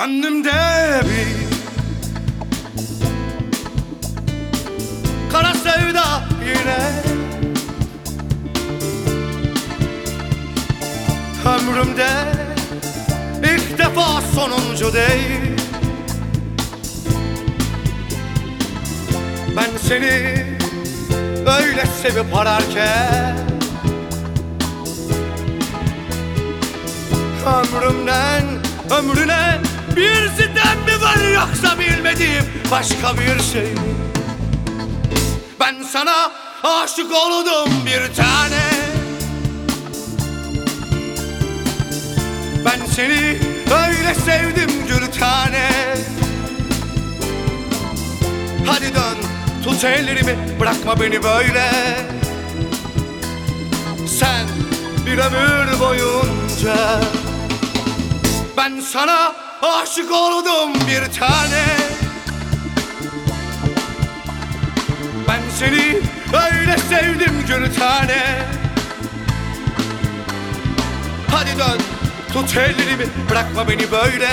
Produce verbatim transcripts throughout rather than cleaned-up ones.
Gönlümde bir kara sevda yine, ömrümde ilk defa sonuncu değil. Ben seni öyle sevip ararken, ömrümden ömrüne bir sitem mi var, yoksa bilmediğim başka bir şey mi? Ben sana aşık oldum bir tane. Ben seni öyle sevdim gül tane. Hadi dön, tut ellerimi, bırakma beni böyle. Sen bir ömür boyunca. Ben sana aşık oldum bir tane. Ben seni öyle sevdim gül tane. Hadi dön, tut ellerimi, bırakma beni böyle.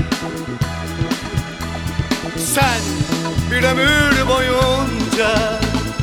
Sen bir ömür boyunca.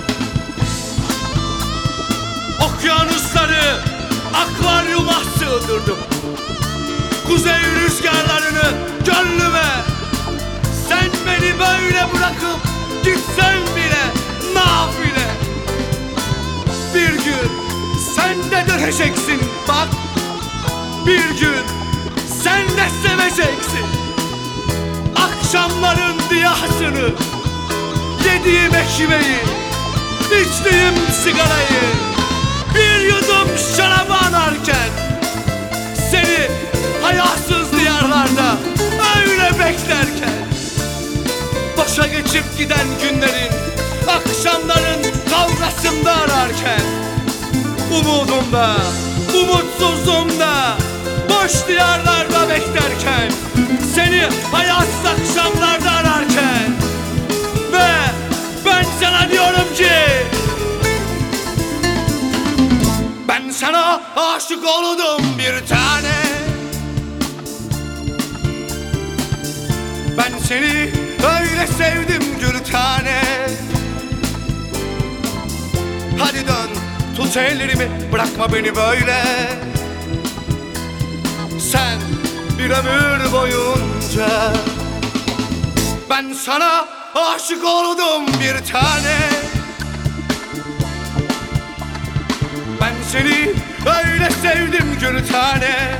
Okyanusları akvaryuma sığdırdım, kuzey rüzgarlarını gönlüme. Sen beni böyle bırakıp gitsen bile nafile. Bir gün sen de döneceksin bak. Bir gün sen de seveceksin. Akşamların diyasını, yediğim ekmeği, içtiğim sigarayı, bir yudum şarabı anarken, seni hayasız diyarlarda öyle beklerken, boşa geçip giden günlerin, akşamların kavgasında ararken, umudumda, umutsuzluğumda, boş diyarlarda beklerken, seni hayasız akşamlarda ararken, ve ben sana diyorum ki, ben sana aşık oldum bir tane. Ben seni öyle sevdim gül tane. Hadi dön, tut ellerimi, bırakma beni böyle. Sen bir ömür boyunca. Ben sana aşık oldum bir tane. Ben seni öyle sevdim gül tane.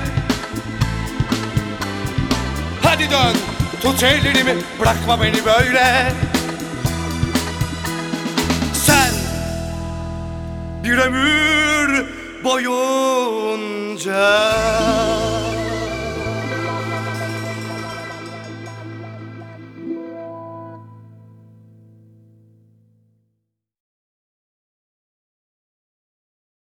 Hadi dön, tut ellerimi, bırakma beni böyle. Sen bir ömür boyunca.